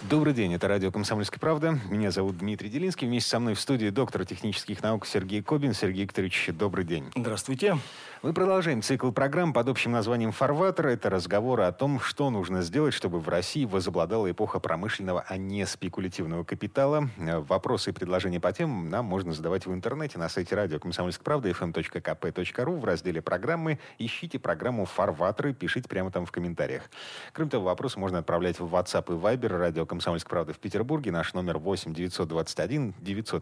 Добрый день, это радио «Комсомольская правда». Меня зовут Дмитрий Делинский. Вместе со мной в студии доктор технических наук Сергей Кобин. Сергей Викторович, добрый день. Здравствуйте. Мы продолжаем цикл программ под общим названием «Фарватер». Это разговоры о том, что нужно сделать, чтобы в России возобладала эпоха промышленного, а не спекулятивного капитала. Вопросы и предложения по темам нам можно задавать в интернете на сайте радио «Комсомольская правда» fm.kp.ru в разделе «Программы». Ищите программу «Фарватер» и пишите прямо там в комментариях. Кроме того, вопросы можно отправлять в WhatsApp и Viber радио «Комсомольская правда» в Петербурге. Наш номер 8 921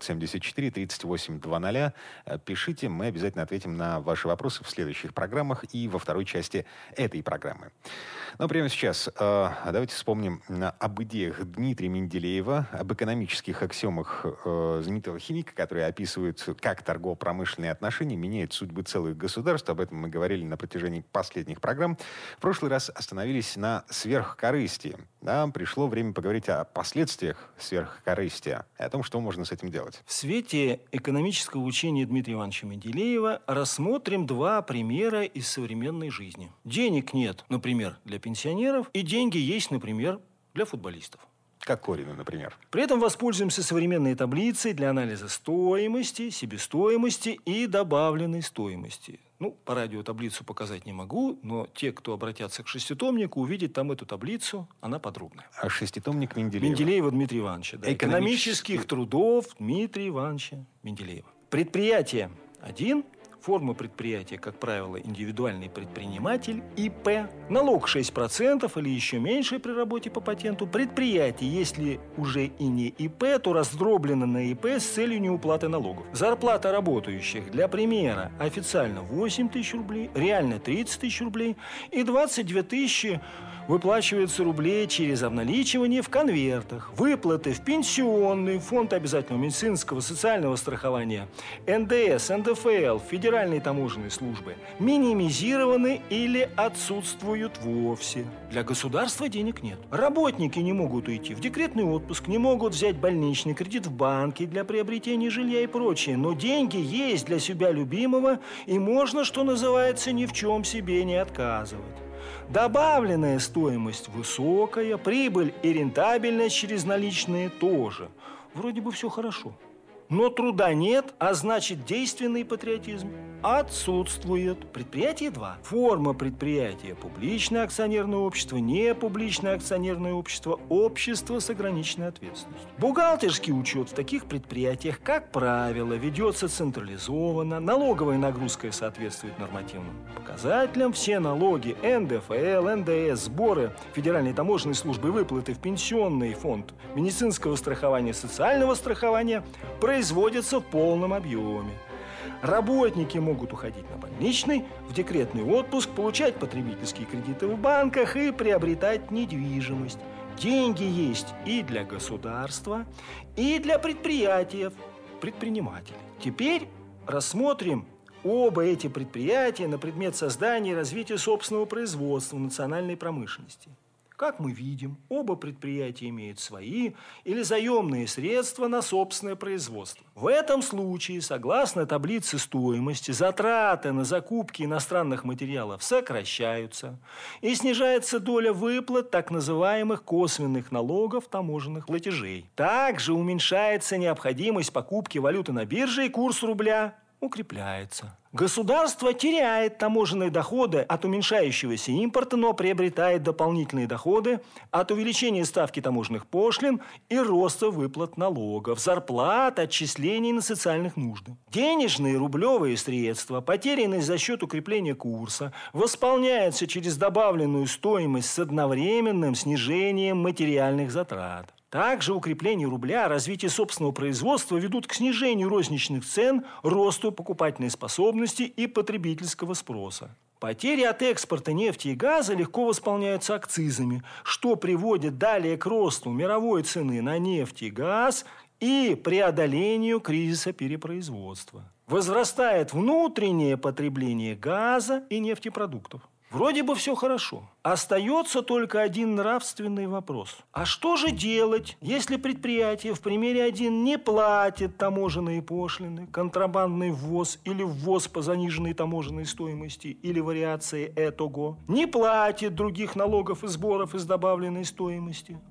974 38 00. Пишите, мы обязательно ответим на ваши вопросы в следующих программах и во второй части этой программы. Но прямо сейчас давайте вспомним об идеях Дмитрия Менделеева, об экономических аксиомах знаменитого химика, которые описывают, как торгово-промышленные отношения меняют судьбы целых государств. Об этом мы говорили на протяжении последних программ. В прошлый раз остановились на сверхкорыстии. Да, пришло время поговорить о последствиях сверхкорыстия и о том, что можно с этим делать. В свете экономического учения Дмитрия Ивановича Менделеева рассмотрим два примера из современной жизни. Денег нет, например, для пенсионеров, и деньги есть, например, для футболистов. Как Корину, например. При этом воспользуемся современной таблицей для анализа стоимости, себестоимости и добавленной стоимости. По радио таблицу показать не могу, но те, кто обратятся к шеститомнику, увидят там эту таблицу, она подробная. А шеститомник Менделеева? Менделеева Дмитрия Ивановича. Да. Экономических трудов Дмитрия Ивановича Менделеева. Предприятие 1. Форма предприятия, как правило, индивидуальный предприниматель, ИП. Налог 6% или еще меньше при работе по патенту. Предприятие, если уже и не ИП, то раздроблено на ИП с целью неуплаты налогов. Зарплата работающих, для примера, официально 8 тысяч рублей, реально 30 тысяч рублей и 22 тысячи выплачивается рублей через обналичивание в конвертах. Выплаты в пенсионный, фонд обязательного медицинского социального страхования, НДС, НДФЛ, федеральные таможенные службы минимизированы или отсутствуют вовсе. Для государства денег нет. Работники не могут уйти в декретный отпуск, не могут взять больничный кредит в банке для приобретения жилья и прочее. Но деньги есть для себя любимого, и можно, что называется, ни в чем себе не отказывать. Добавленная стоимость высокая, прибыль и рентабельность через наличные тоже. Вроде бы все хорошо. Но труда нет, а значит действенный патриотизм отсутствует. Предприятие 2. Форма предприятия: публичное акционерное общество, непубличное акционерное общество, общество с ограниченной ответственностью. Бухгалтерский учет в таких предприятиях, как правило, ведется централизованно, налоговая нагрузка соответствует нормативным показателям, все налоги, НДФЛ, НДС, сборы Федеральной таможенной службы, выплаты в пенсионный фонд медицинского страхования, социального страхования производятся в полном объеме. Работники могут уходить на больничный, в декретный отпуск, получать потребительские кредиты в банках и приобретать недвижимость. Деньги есть и для государства, и для предприятий, предпринимателей. Теперь рассмотрим оба эти предприятия на предмет создания и развития собственного производства национальной промышленности. Как мы видим, оба предприятия имеют свои или заемные средства на собственное производство. В этом случае, согласно таблице стоимости, затраты на закупки иностранных материалов сокращаются и снижается доля выплат так называемых косвенных налогов, таможенных платежей. Также уменьшается необходимость покупки валюты на бирже, и курс рубля укрепляется. Государство теряет таможенные доходы от уменьшающегося импорта, но приобретает дополнительные доходы от увеличения ставки таможенных пошлин и роста выплат налогов, зарплат, отчислений на социальных нужды. Денежные рублевые средства, потерянные за счет укрепления курса, восполняются через добавленную стоимость с одновременным снижением материальных затрат. Также укрепление рубля, развитие собственного производства ведут к снижению розничных цен, росту покупательной способности и потребительского спроса. Потери от экспорта нефти и газа легко восполняются акцизами, что приводит далее к росту мировой цены на нефть и газ и преодолению кризиса перепроизводства. Возрастает внутреннее потребление газа и нефтепродуктов. Вроде бы все хорошо. Остается только один нравственный вопрос. А что же делать, если предприятие в примере 1 не платит таможенные пошлины, контрабандный ввоз или ввоз по заниженной таможенной стоимости или вариации ЭТОГО, не платит других налогов и сборов из добавленной стоимости?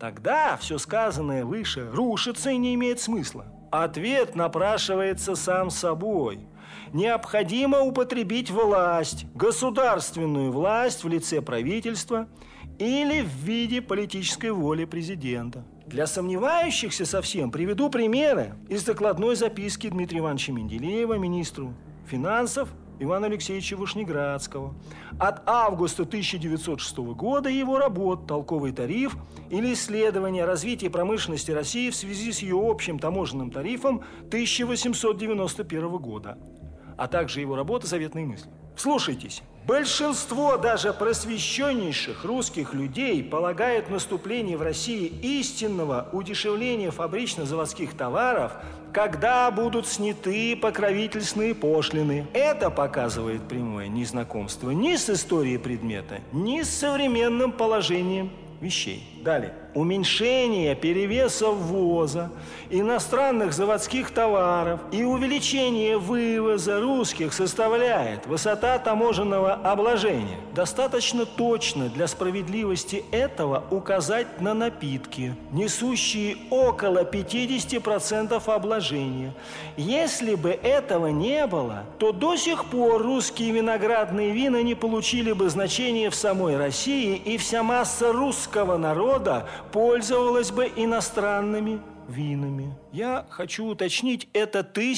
Тогда все сказанное выше рушится и не имеет смысла. Ответ напрашивается сам собой. Необходимо употребить власть, государственную власть в лице правительства или в виде политической воли президента. Для сомневающихся совсем приведу примеры из докладной записки Дмитрия Ивановича Менделеева министру финансов Ивана Алексеевича Вышнеградского от августа 1906 года его работ «Толковый тариф» или «Исследование развития промышленности России в связи с ее общим таможенным тарифом 1891 года», а также его работа «Заветные мысли». Слушайтесь. Большинство даже просвещеннейших русских людей полагают наступление в России истинного удешевления фабрично-заводских товаров, когда будут сняты покровительственные пошлины. Это показывает прямое незнакомство ни с историей предмета, ни с современным положением вещей. Далее. Уменьшение перевеса ввоза иностранных заводских товаров и увеличение вывоза русских составляет высота таможенного обложения. Достаточно точно для справедливости этого указать на напитки, несущие около 50% обложения. Если бы этого не было, то до сих пор русские виноградные вина не получили бы значения в самой России, и вся масса русского народа пользовалась бы иностранными винами. Я хочу уточнить, это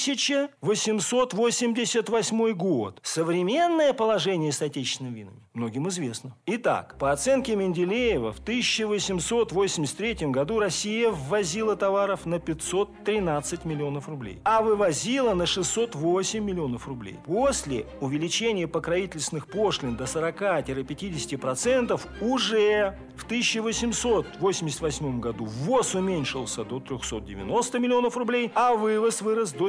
1888 год. Современное положение с отечественными винами многим известно. Итак, по оценке Менделеева, в 1883 году Россия ввозила товаров на 513 миллионов рублей, а вывозила на 608 миллионов рублей. После увеличения покровительственных пошлин до 40-50% уже в 1888 году ввоз уменьшился до 390 миллионов рублей, а вывоз вырос до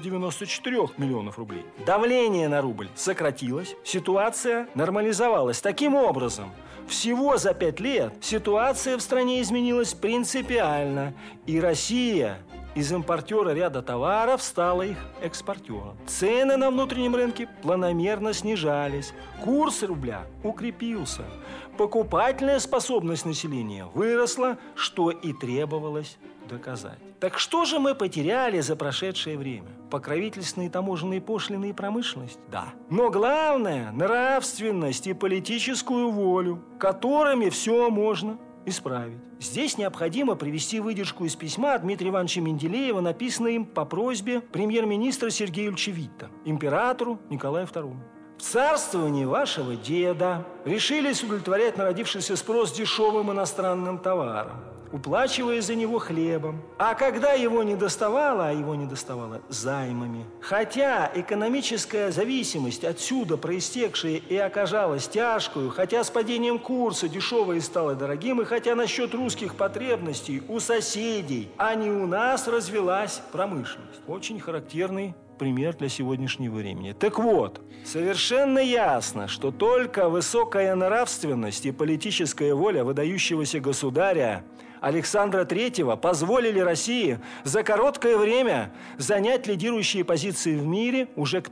794 миллионов рублей. Давление на рубль сократилось, ситуация нормализовалась. Таким образом, всего за 5 лет ситуация в стране изменилась принципиально, и Россия из импортера ряда товаров стала их экспортером. Цены на внутреннем рынке планомерно снижались, курс рубля укрепился, покупательная способность населения выросла, что и требовалось доказать. Так что же мы потеряли за прошедшее время? Покровительственные таможенные пошлины и промышленность? Да. Но главное – нравственность и политическую волю, которыми все можно исправить. Здесь необходимо привести выдержку из письма Дмитрия Ивановича Менделеева, написанное им по просьбе премьер-министра Сергея Ильича Витта, императору Николаю II. В царствовании вашего деда решились удовлетворять народившийся спрос дешевым иностранным товаром, уплачивая за него хлебом. А когда его не доставало, займами. Хотя экономическая зависимость отсюда проистекшая и оказалась тяжкую, хотя с падением курса дешевое стало дорогим, и хотя насчет русских потребностей у соседей, а не у нас развилась промышленность. Очень характерный пример для сегодняшнего времени. Так вот, совершенно ясно, что только высокая нравственность и политическая воля выдающегося государя Александра III позволили России за короткое время занять лидирующие позиции в мире уже к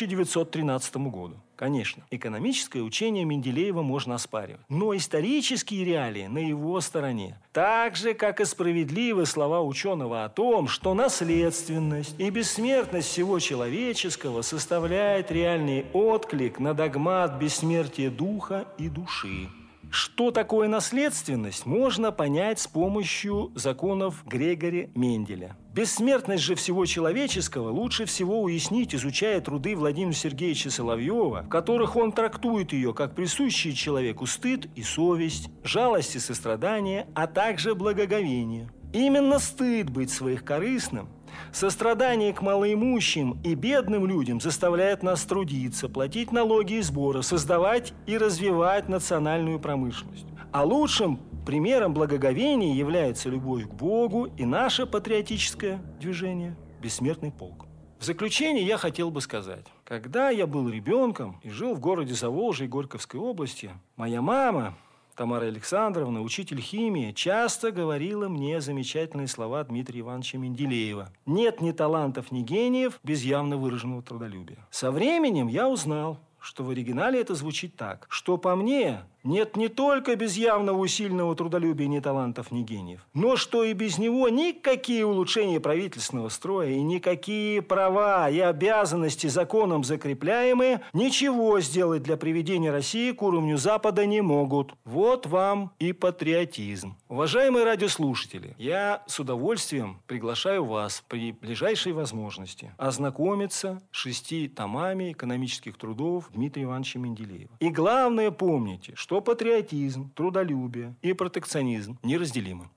1913 году. Конечно, экономическое учение Менделеева можно оспаривать, но исторические реалии на его стороне. Так же, как и справедливы слова ученого о том, что наследственность и бессмертность всего человеческого составляет реальный отклик на догмат бессмертия духа и души. Что такое наследственность, можно понять с помощью законов Грегори Менделя. Бессмертность же всего человеческого лучше всего уяснить, изучая труды Владимира Сергеевича Соловьева, в которых он трактует ее как присущие человеку стыд и совесть, жалость и сострадание, а также благоговение. Именно стыд быть своекорыстным, сострадание к малоимущим и бедным людям заставляет нас трудиться, платить налоги и сборы, создавать и развивать национальную промышленность. А лучшим примером благоговения является любовь к Богу и наше патриотическое движение «Бессмертный полк». В заключение я хотел бы сказать, когда я был ребенком и жил в городе Заволжье Горьковской области, моя мама Тамара Александровна, учитель химии, часто говорила мне замечательные слова Дмитрия Ивановича Менделеева. Нет ни талантов, ни гениев без явно выраженного трудолюбия. Со временем я узнал, что в оригинале это звучит так, что по мне, нет не только без явного усиленного трудолюбия ни талантов, ни гениев, но что и без него никакие улучшения правительственного строя и никакие права и обязанности законом закрепляемые ничего сделать для приведения России к уровню Запада не могут. Вот вам и патриотизм. Уважаемые радиослушатели, я с удовольствием приглашаю вас при ближайшей возможности ознакомиться с 6 томами экономических трудов Дмитрия Ивановича Менделеева. И главное, помните, что патриотизм, трудолюбие и протекционизм неразделимы.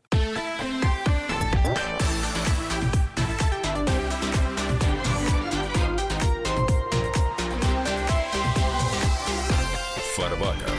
Фарватер.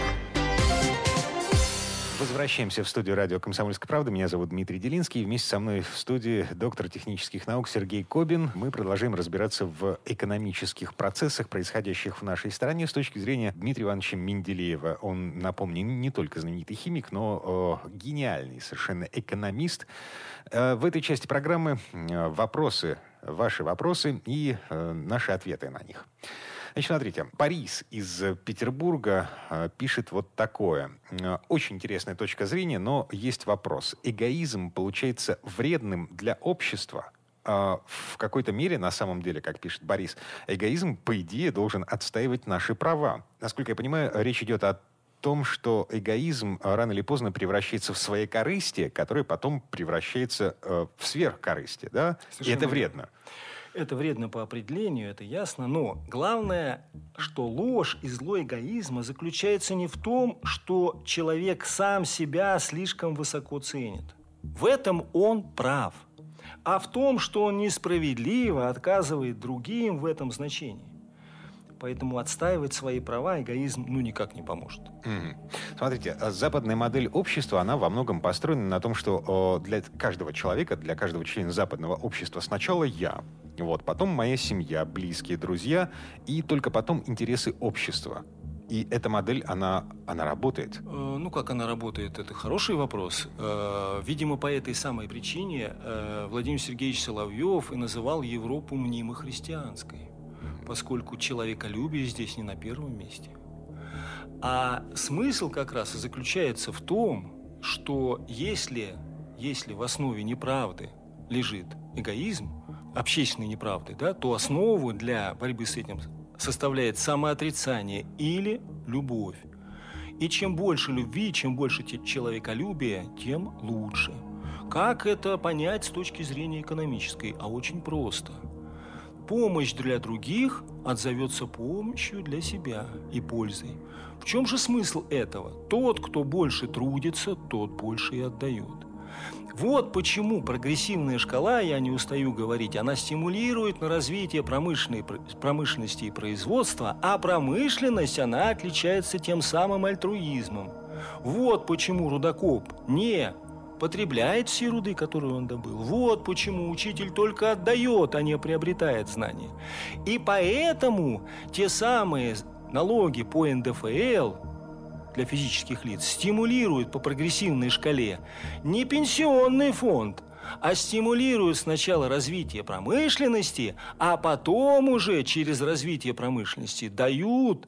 Возвращаемся в студию радио «Комсомольская правда». Меня зовут Дмитрий Делинский. Вместе со мной в студии доктор технических наук Сергей Кобин. Мы продолжаем разбираться в экономических процессах, происходящих в нашей стране с точки зрения Дмитрия Ивановича Менделеева. Он, напомню, не только знаменитый химик, но гениальный совершенно экономист. В этой части программы вопросы, ваши вопросы и наши ответы на них. Значит, смотрите, Борис из Петербурга пишет вот такое. Очень интересная точка зрения, но есть вопрос. Эгоизм получается вредным для общества? В какой-то мере, на самом деле, как пишет Борис, эгоизм, по идее, должен отстаивать наши права. Насколько я понимаю, речь идет о том, что эгоизм рано или поздно превращается в своекорыстие, которое потом превращается в сверхкорыстие, да? И это вредно. Это вредно по определению, это ясно, но главное, что ложь и зло эгоизма заключается не в том, что человек сам себя слишком высоко ценит. В этом он прав. А в том, что он несправедливо отказывает другим в этом значении. Поэтому отстаивать свои права эгоизм никак не поможет. Смотрите, западная модель общества, она во многом построена на том, что для каждого человека, для каждого члена западного общества сначала я, потом моя семья, близкие, друзья, и только потом интересы общества. И эта модель, она работает? Как она работает, это хороший вопрос. Видимо, по этой самой причине Владимир Сергеевич Соловьев и называл Европу мнимо-христианской, поскольку человеколюбие здесь не на первом месте. А смысл как раз и заключается в том, что если в основе неправды лежит эгоизм, общественной неправды, то основу для борьбы с этим составляет самоотрицание или любовь. И чем больше любви, чем больше человеколюбия, тем лучше. Как это понять с точки зрения экономической? А очень просто. Помощь для других отзовется помощью для себя и пользой. В чем же смысл этого? Тот, кто больше трудится, тот больше и отдает. Вот почему прогрессивная шкала, я не устаю говорить, она стимулирует на развитие промышленности и производства, а промышленность, она отличается тем самым альтруизмом. Вот почему рудокоп не потребляет все руды, которые он добыл. Вот почему учитель только отдает, а не приобретает знания. И поэтому те самые налоги по НДФЛ для физических лиц стимулируют по прогрессивной шкале не пенсионный фонд, а стимулируют сначала развитие промышленности, а потом уже через развитие промышленности дают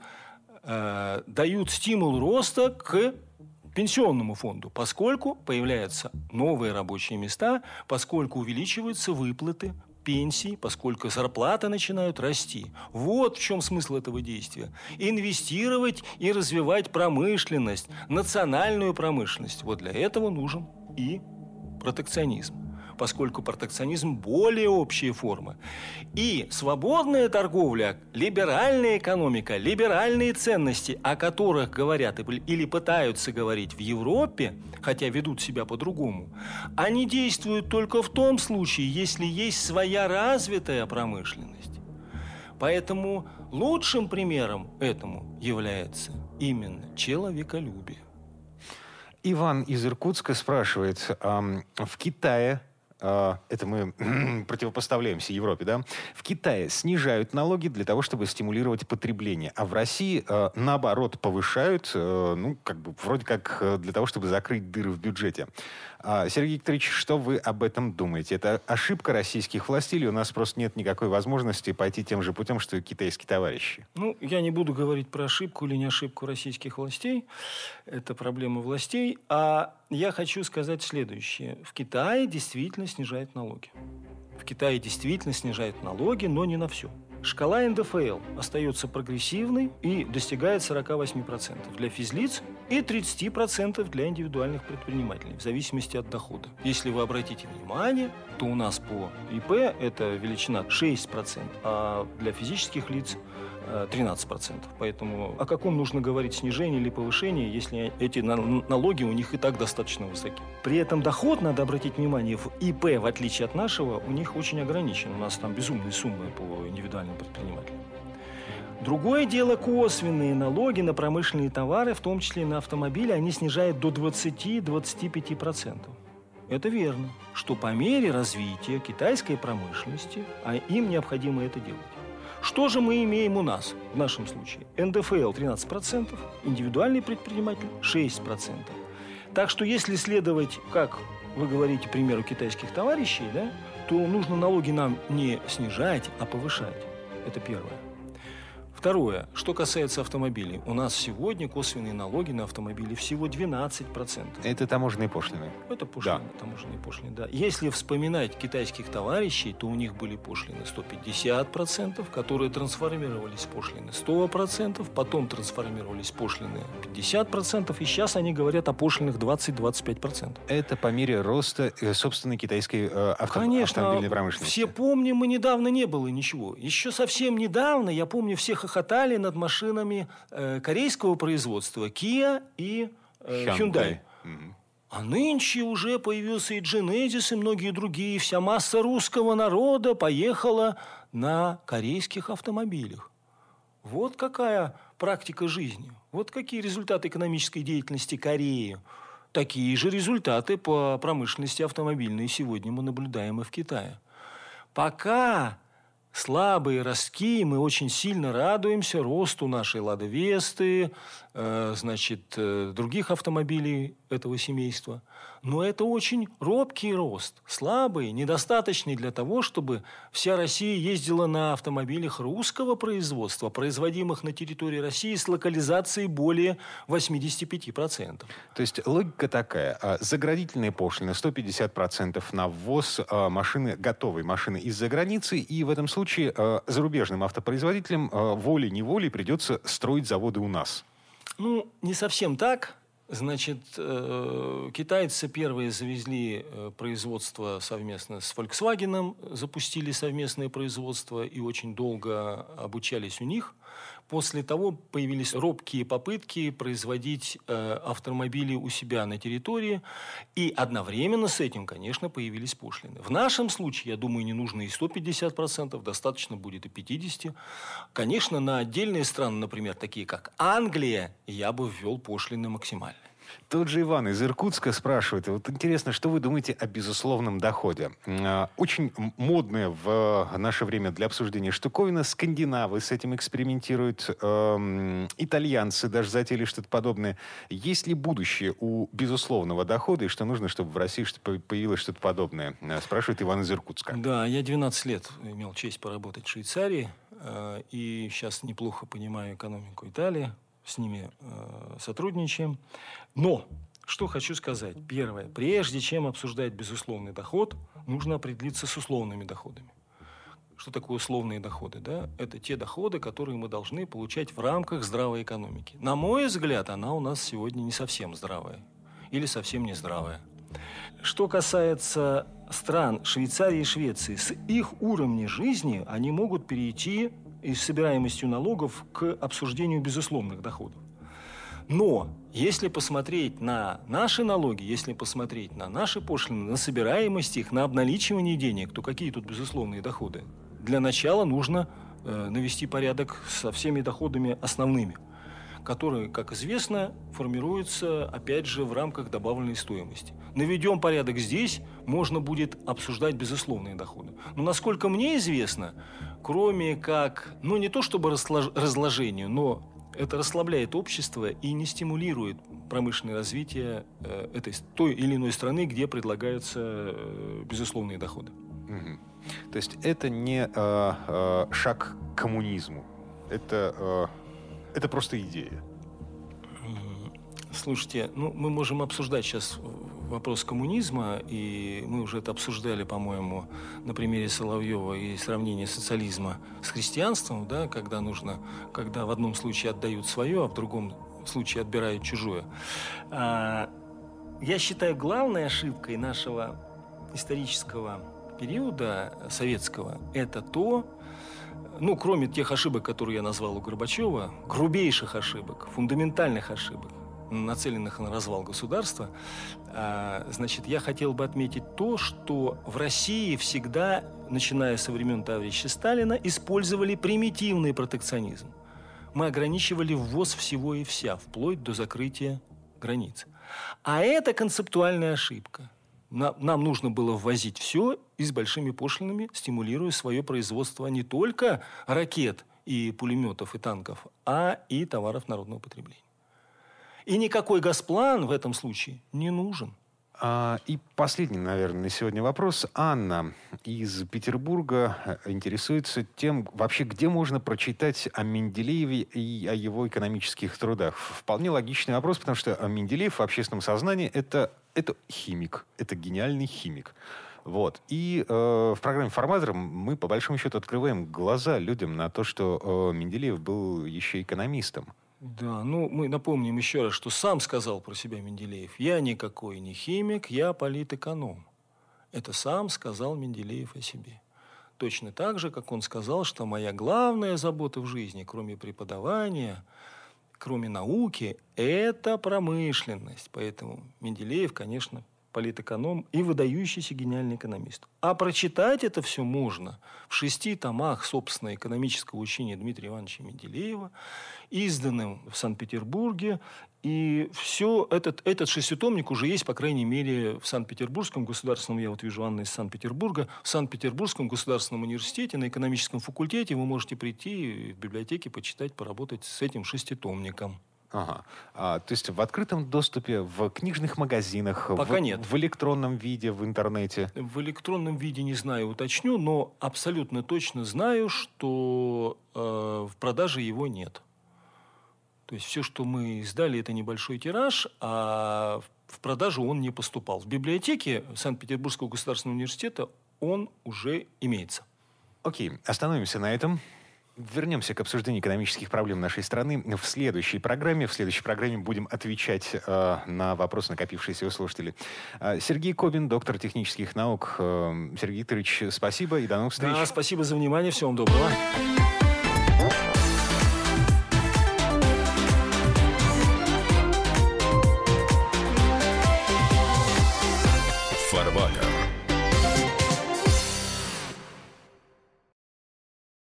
стимул роста к пенсионному фонду, поскольку появляются новые рабочие места, поскольку увеличиваются выплаты пенсий, поскольку зарплаты начинают расти. Вот в чем смысл этого действия. Инвестировать и развивать промышленность, национальную промышленность. Вот для этого нужен и протекционизм, поскольку протекционизм более общая форма. И свободная торговля, либеральная экономика, либеральные ценности, о которых говорят или пытаются говорить в Европе, хотя ведут себя по-другому, они действуют только в том случае, если есть своя развитая промышленность. Поэтому лучшим примером этому является именно человеколюбие. Иван из Иркутска спрашивает, в Китае это мы противопоставляемся Европе, да, в Китае снижают налоги для того, чтобы стимулировать потребление, а в России, наоборот, повышают, вроде как для того, чтобы закрыть дыры в бюджете. Сергей Викторович, что вы об этом думаете? Это ошибка российских властей или у нас просто нет никакой возможности пойти тем же путем, что и китайские товарищи? Я не буду говорить про ошибку или не ошибку российских властей. Это проблема властей. А я хочу сказать следующее. В Китае действительно снижают налоги. В Китае действительно снижают налоги, но не на все. Шкала НДФЛ остается прогрессивной и достигает 48% для физлиц и 30% для индивидуальных предпринимателей, в зависимости от дохода. Если вы обратите внимание, то у нас по ИП эта величина 6%, а для физических лиц 13%. Поэтому о каком нужно говорить снижении или повышении, если эти налоги у них и так достаточно высоки? При этом доход, надо обратить внимание, в ИП, в отличие от нашего, у них очень ограничен. У нас там безумные суммы по индивидуальным предпринимателям. Другое дело, косвенные налоги на промышленные товары, в том числе на автомобили, они снижают до 20-25%. Это верно, что по мере развития китайской промышленности, а им необходимо это делать. Что же мы имеем у нас в нашем случае? НДФЛ 13%, индивидуальный предприниматель 6%. Так что если следовать, как вы говорите, примеру китайских товарищей, да, то нужно налоги нам не снижать, а повышать. Это первое. Второе. Что касается автомобилей. У нас сегодня косвенные налоги на автомобили всего 12%. Это таможенные пошлины. Это пошлины, да. Таможенные пошлины, да. Если вспоминать китайских товарищей, то у них были пошлины 150%, которые трансформировались в пошлины 100%, потом трансформировались в пошлины 50%, и сейчас они говорят о пошлинах 20-25%. Это по мере роста собственной китайской автомобильной промышленности. Все помним, и недавно не было ничего. Еще совсем недавно, я помню, всех хохотали над машинами корейского производства Kia и Hyundai. А нынче уже появился и Genesis, и многие другие. Вся масса русского народа поехала на корейских автомобилях. Вот какая практика жизни. Вот какие результаты экономической деятельности Кореи. Такие же результаты по промышленности автомобильной сегодня мы наблюдаем и в Китае. Пока слабые ростки, мы очень сильно радуемся росту нашей «Лады Весты», других автомобилей этого семейства. Но это очень робкий рост, слабый, недостаточный для того, чтобы вся Россия ездила на автомобилях русского производства, производимых на территории России с локализацией более 85%. То есть логика такая. Заградительные пошлины 150% на ввоз машины, готовой машины из-за границы, и в этом случае зарубежным автопроизводителям волей-неволей придется строить заводы у нас. Не совсем так. Китайцы первые завезли производство совместно с Volkswagen, запустили совместное производство и очень долго обучались у них. После того появились робкие попытки производить автомобили у себя на территории. И одновременно с этим, конечно, появились пошлины. В нашем случае, я думаю, не нужно и 150%, достаточно будет и 50%. Конечно, на отдельные страны, например, такие как Англия, я бы ввел пошлины максимально. Тот же Иван из Иркутска спрашивает, вот интересно, что вы думаете о безусловном доходе? Очень модная в наше время для обсуждения штуковина. Скандинавы с этим экспериментируют, итальянцы даже затеяли что-то подобное. Есть ли будущее у безусловного дохода, и что нужно, чтобы в России появилось что-то подобное? Спрашивает Иван из Иркутска. Да, я 12 лет имел честь поработать в Швейцарии, и сейчас неплохо понимаю экономику Италии. С ними сотрудничаем. Но, что хочу сказать. Первое. Прежде чем обсуждать безусловный доход, нужно определиться с условными доходами. Что такое условные доходы? Да? Это те доходы, которые мы должны получать в рамках здравой экономики. На мой взгляд, она у нас сегодня не совсем здравая. Или совсем не здравая. Что касается стран Швейцарии и Швеции, с их уровня жизни они могут перейти и с собираемостью налогов к обсуждению безусловных доходов. Но если посмотреть на наши налоги, если посмотреть на наши пошлины, на собираемость их, на обналичивание денег, то какие тут безусловные доходы? Для начала нужно навести порядок со всеми доходами основными. который, как известно, формируется, опять же, в рамках добавленной стоимости. Наведем порядок здесь, можно будет обсуждать безусловные доходы. Но, насколько мне известно, кроме как, не то чтобы разложению, но это расслабляет общество и не стимулирует промышленное развитие той или иной страны, где предлагаются безусловные доходы. То есть это не шаг к коммунизму, это просто идея. Слушайте, мы можем обсуждать сейчас вопрос коммунизма, и мы уже это обсуждали, по-моему, на примере Соловьева и сравнения социализма с христианством, да, когда в одном случае отдают свое, а в другом случае отбирают чужое. Я считаю, главной ошибкой нашего исторического периода советского это то, кроме тех ошибок, которые я назвал у Горбачева, грубейших ошибок, фундаментальных ошибок, нацеленных на развал государства, я хотел бы отметить то, что в России всегда, начиная со времен товарища Сталина, использовали примитивный протекционизм. Мы ограничивали ввоз всего и вся, вплоть до закрытия границ. А это концептуальная ошибка. Нам нужно было ввозить все и с большими пошлинами, стимулируя свое производство не только ракет и пулеметов и танков, а и товаров народного потребления. И никакой Госплан в этом случае не нужен. И последний, наверное, на сегодня вопрос. Анна из Петербурга интересуется тем, вообще, где можно прочитать о Менделееве и о его экономических трудах. Вполне логичный вопрос, потому что Менделеев в общественном сознании это химик, это гениальный химик. Вот. И в программе «Форматор» мы, по большому счету, открываем глаза людям на то, что Менделеев был еще экономистом. Да, мы напомним еще раз, что сам сказал про себя Менделеев. Я никакой не химик, я политэконом. Это сам сказал Менделеев о себе. Точно так же, как он сказал, что моя главная забота в жизни, кроме преподавания, кроме науки, это промышленность. Поэтому Менделеев, конечно, политэконом и выдающийся гениальный экономист. А прочитать это все можно в 6 томах, собственно, экономического учения Дмитрия Ивановича Менделеева, изданным в Санкт-Петербурге. И все, этот 6-томник уже есть, по крайней мере, в Санкт-Петербургском государственном, я вижу Анну из Санкт-Петербурга, в Санкт-Петербургском государственном университете, на экономическом факультете вы можете прийти в библиотеке, почитать, поработать с этим 6-томником. Ага. То есть в открытом доступе, в книжных магазинах? Пока нет. В электронном виде, в интернете? В электронном виде не знаю, уточню, но абсолютно точно знаю, что в продаже его нет. То есть все, что мы издали, это небольшой тираж, а в продажу он не поступал. В библиотеке Санкт-Петербургского государственного университета он уже имеется. Окей, остановимся на этом. Вернемся к обсуждению экономических проблем нашей страны в следующей программе. В следующей программе будем отвечать на вопросы, накопившиеся у слушателей. Сергей Кобин, доктор технических наук. Сергей Викторович, спасибо и до новых встреч. Да, спасибо за внимание. Всего вам доброго.